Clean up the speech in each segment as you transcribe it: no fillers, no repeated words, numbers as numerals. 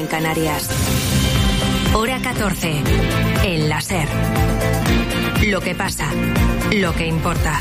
en Canarias. Hora 14. El la SER. Lo que pasa, lo que importa.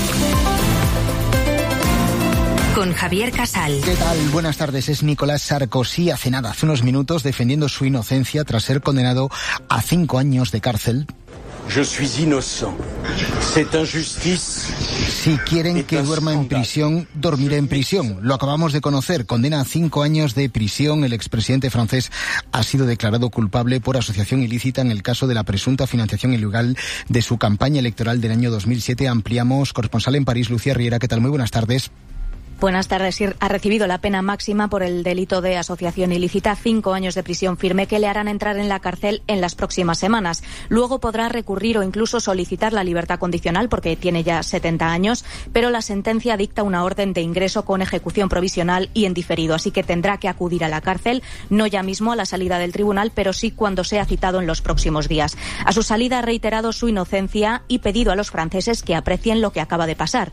Con Javier Casal. ¿Qué tal? Buenas tardes. Es Nicolás Sarkozy. Hace unos minutos, defendiendo su inocencia tras ser condenado a 5 años de cárcel. Je suis innocent. Cette injustice. Si quieren que duerma en prisión, dormiré en prisión. Lo acabamos de conocer. Condena a 5 años de prisión. El expresidente francés ha sido declarado culpable por asociación ilícita en el caso de la presunta financiación ilegal de su campaña electoral del año 2007. Ampliamos. Corresponsal en París, Lucía Riera. ¿Qué tal? Muy buenas tardes. Buenas tardes. Ha recibido la pena máxima por el delito de asociación ilícita, 5 años de prisión firme que le harán entrar en la cárcel en las próximas semanas. Luego podrá recurrir o incluso solicitar la libertad condicional porque tiene ya 70 años, pero la sentencia dicta una orden de ingreso con ejecución provisional y en diferido, así que tendrá que acudir a la cárcel, no ya mismo a la salida del tribunal, pero sí cuando sea citado en los próximos días. A su salida ha reiterado su inocencia y pedido a los franceses que aprecien lo que acaba de pasar.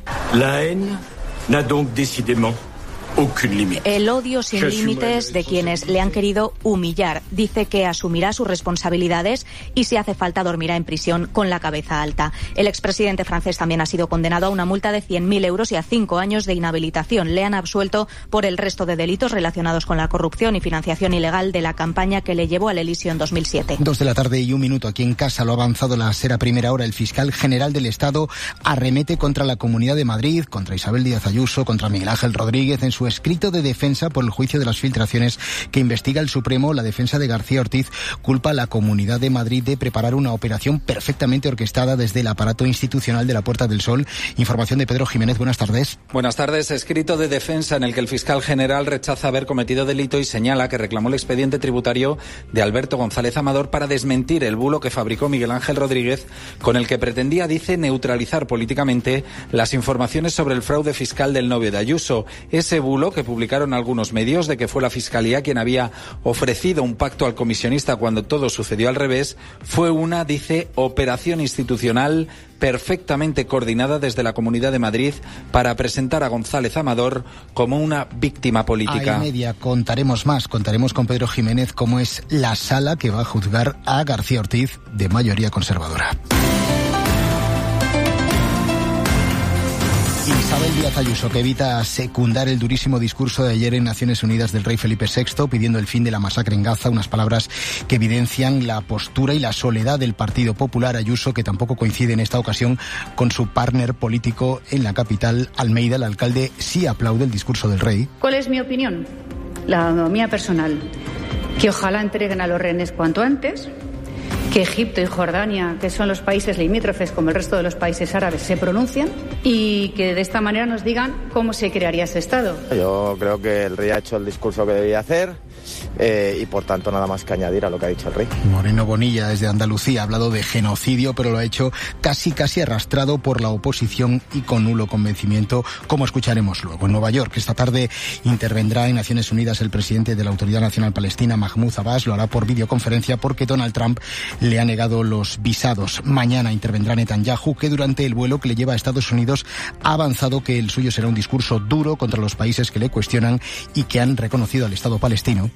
La haine n'a donc décidément aucune limite. El odio sin límites de quienes le han querido humillar. Dice que asumirá sus responsabilidades y si hace falta dormirá en prisión con la cabeza alta. El expresidente francés también ha sido condenado a una multa de 100.000 euros y a 5 años de inhabilitación. Le han absuelto por el resto de delitos relacionados con la corrupción y financiación ilegal de la campaña que le llevó al Elíseo en 2007. 2:01 aquí en casa. Lo ha avanzado la SER a primera hora. El fiscal general del Estado arremete contra la Comunidad de Madrid, contra Isabel Díaz Ayuso, contra Miguel Ángel Rodríguez en su escrito de defensa por el juicio de las filtraciones que investiga el Supremo. La defensa de García Ortiz culpa a la Comunidad de Madrid de preparar una operación perfectamente orquestada desde el aparato institucional de la Puerta del Sol. Información de Pedro Jiménez. Buenas tardes. Buenas tardes. Escrito de defensa en el que el fiscal general rechaza haber cometido delito y señala que reclamó el expediente tributario de Alberto González Amador para desmentir el bulo que fabricó Miguel Ángel Rodríguez, con el que pretendía, dice, neutralizar políticamente las informaciones sobre el fraude fiscal del novio de Ayuso. Ese bulo que publicaron algunos medios de que fue la Fiscalía quien había ofrecido un pacto al comisionista cuando todo sucedió al revés, fue una, dice, operación institucional perfectamente coordinada desde la Comunidad de Madrid para presentar a González Amador como una víctima política. A media contaremos más, contaremos con Pedro Jiménez cómo es la sala que va a juzgar a García Ortiz, de mayoría conservadora. Isabel Díaz Ayuso, que evita secundar el durísimo discurso de ayer en Naciones Unidas del rey Felipe VI, pidiendo el fin de la masacre en Gaza, unas palabras que evidencian la postura y la soledad del Partido Popular. Ayuso, que tampoco coincide en esta ocasión con su partner político en la capital, Almeida. El alcalde sí aplaude el discurso del rey. ¿Cuál es mi opinión? La mía personal. Que ojalá entreguen a los rehenes cuanto antes, que Egipto y Jordania, que son los países limítrofes como el resto de los países árabes, se pronuncien y que de esta manera nos digan cómo se crearía ese Estado. Yo creo que el rey ha hecho el discurso que debía hacer y por tanto nada más que añadir a lo que ha dicho el rey. Moreno Bonilla, desde Andalucía, ha hablado de genocidio, pero lo ha hecho casi arrastrado por la oposición y con nulo convencimiento, como escucharemos luego. En Nueva York, esta tarde intervendrá en Naciones Unidas el presidente de la Autoridad Nacional Palestina, Mahmoud Abbas. Lo hará por videoconferencia porque Donald Trump le ha negado los visados. Mañana intervendrá Netanyahu, que durante el vuelo que le lleva a Estados Unidos ha avanzado que el suyo será un discurso duro contra los países que le cuestionan y que han reconocido al Estado palestino.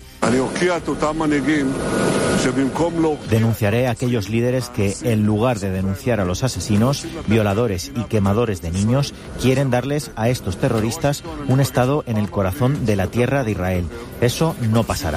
Denunciaré a aquellos líderes que, en lugar de denunciar a los asesinos, violadores y quemadores de niños, quieren darles a estos terroristas un Estado en el corazón de la tierra de Israel. Eso no pasará.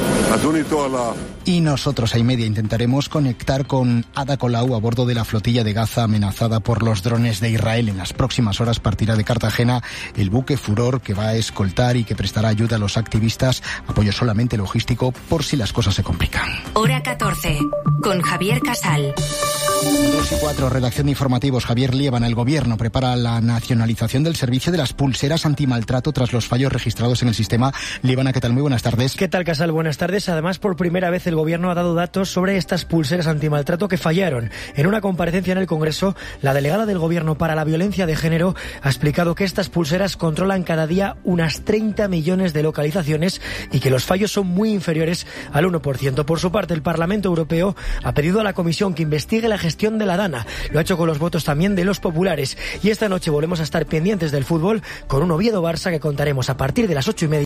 Y nosotros, a y media, intentaremos conectar con Ada Colau a bordo de la flotilla de Gaza amenazada por los drones de Israel. En las próximas horas partirá de Cartagena el buque Furor, que va a escoltar y que prestará ayuda a los activistas, apoyo solamente logístico por si las cosas se complican. Hora 14, con Javier Casal. 2:04, redacción de informativos. Javier Liébana. El gobierno prepara la nacionalización del servicio de las pulseras antimaltrato tras los fallos registrados en el sistema. Liébana, ¿qué tal? Muy buenas tardes. ¿Qué tal, Casal? Buenas tardes. Además, por primera vez el gobierno ha dado datos sobre estas pulseras antimaltrato que fallaron. En una comparecencia en el Congreso, la delegada del gobierno para la violencia de género ha explicado que estas pulseras controlan cada día unas 30 millones de localizaciones y que los fallos son muy inferiores al 1%. Por su parte, el Parlamento Europeo ha pedido a la Comisión que investigue la gestión de la DANA. Lo ha hecho con los votos también de los populares. Y esta noche volvemos a estar pendientes del fútbol con un Oviedo-Barça que contaremos a partir de las 8:30.